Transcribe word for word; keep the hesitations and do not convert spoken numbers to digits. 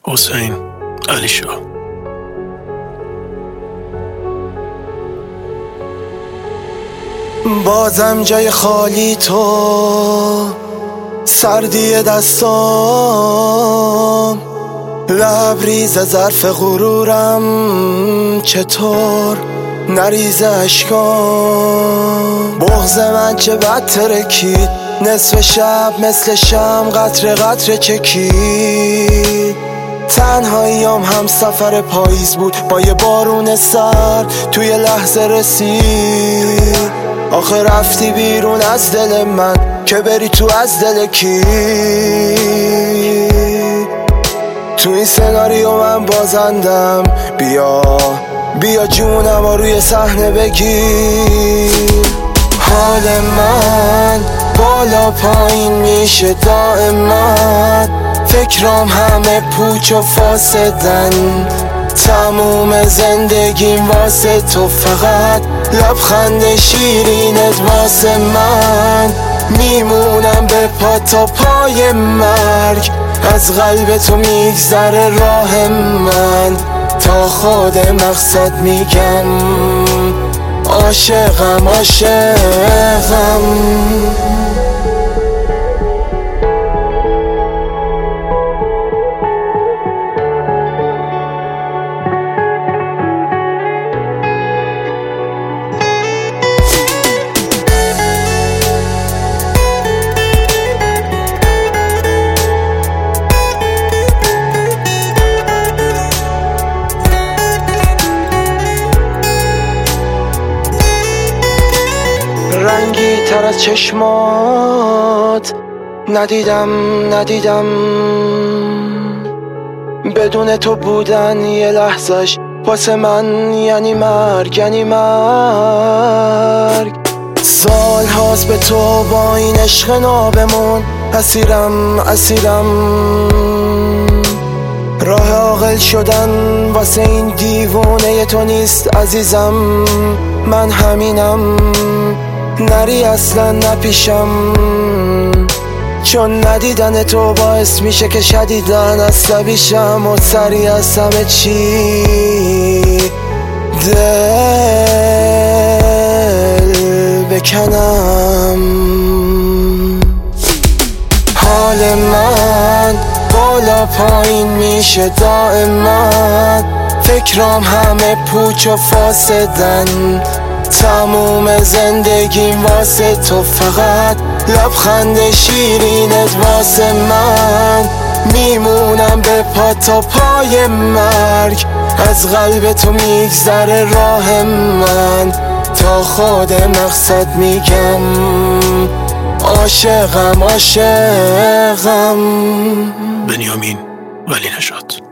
حسین علی شاه. بازم جای خالی تو، سردی دستام، لبریز ظرف غرورم، چطور نریزه اشکام. بغض من چه بد ترکید، نصف شب مثل شم قطره قطره چکید. تنهاییام هم سفر پاییز بود با یه بارون سرد توی لحظه رسید. آخه رفتی بیرون از دل من که بری تو از دل کی؟ تو این سناریو من بازندم، بیا بیا جونم و روی صحنه بگیر. حال من بالا پایین میشه دائما، فکرام همه پوچ و فاسدن. تموم زندگیم واسه تو، فقط لبخند شیرینت واسه من. میمونم به پا تا پای مرگ، از قلب تو میگذره راه من. تا خود مقصد میگم عاشقم عاشقم. رنگی تر از چشمات ندیدم ندیدم، بدون تو بودن یه لحظش واسه من یعنی مرگ یعنی مرگ. سال هاست به تو با این عشق نابمون اسیرم اسیرم. راه عاقل شدن واسه این دیوونه تو نیست عزیزم، من همینم. نری اصلا نپیشم، چون ندیدن تو باعث میشه که شدیدن عصبی شم و سری از همه چی دل بکنم. حال من بالا پایین میشه دائما، فکرام همه پوچ و فاسدن. تموم زندگیم واسه تو، فقط لبخند شیرینت واسه من. میمونم به پا تا پای مرگ، از قلب تو میگذره راه من. تا خود مقصد میگم عاشقم عاشقم. بنیامین ولی نژاد.